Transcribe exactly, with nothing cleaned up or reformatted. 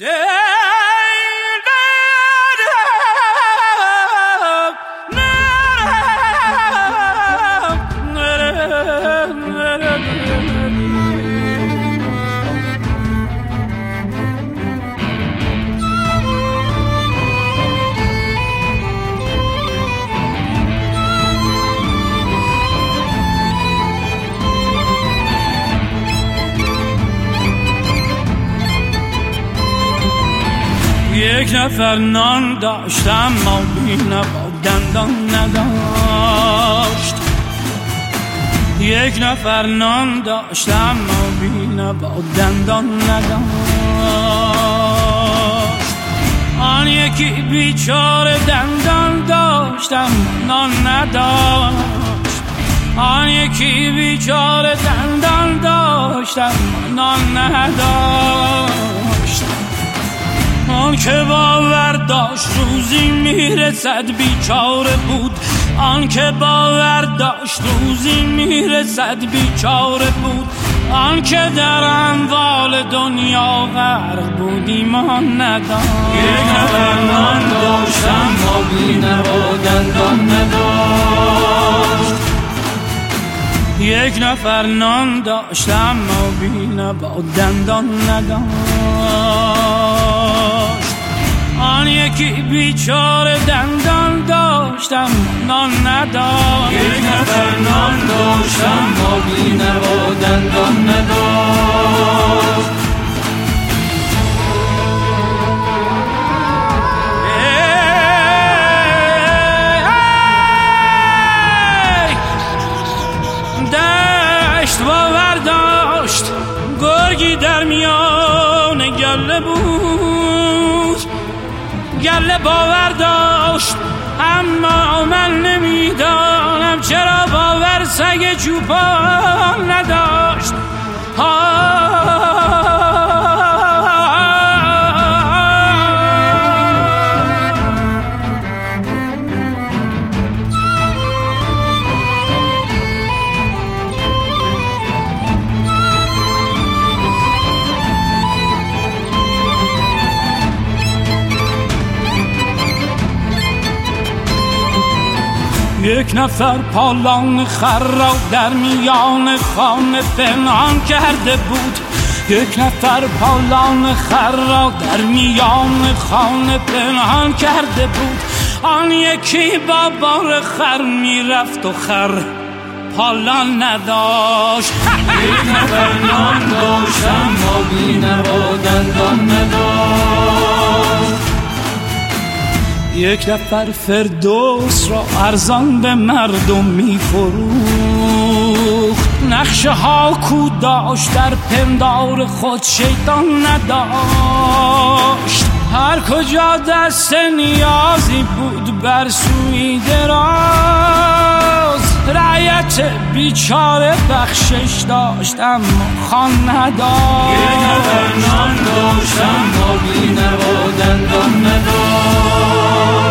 یک نفر نان داشتم ما بینه با دندان نداشت. یک نفر نان داشتم ما بینه با دندان نداشت. آن یکی بیچاره دندان داشتم نان نداشت. آن یکی بیچاره دندان داشتم نان نداشت. آن که باور داشت روزی میرسد بیچاره بود. آن که باور داشت روزی میرسد بیچاره بود. آن که در اموال دنیا غرق بود ایمان نداشت. یک نفر نان داشتم ما بینه و دندان نداشت. یک نفر نان داشتم ما بینه با دندان نداشت. آن یکی بیچاره دندان داشتم نان نداشت. یک نفر نان داشتم ما بینه و دندان نداشت. باور داشت گرگی در میان گله بود. گله باور داشت اما من نمیدانم چرا باور سگ چوپان نداشت. یک نفر پالان خر را در میان خانه پنهان کرده بود. یک نفر پالان خر را در میان خانه پنهان کرده بود. آن یکی با بار خر میرفت و خر پالان نداشت. یک نفر نان داشتم ما بینه و دندان نداشت. یک نفر فردوس را ارزان به مردم می فروخت. نقشه ها کو داشت در پندار خود شیطان نداشت. هر کجا دست نیازی بود بر سوی دراز. رعیت بیچاره بخشش داشت اما خان نداشت. یک نفر نان داشتم ما بینه و دندان نداشت.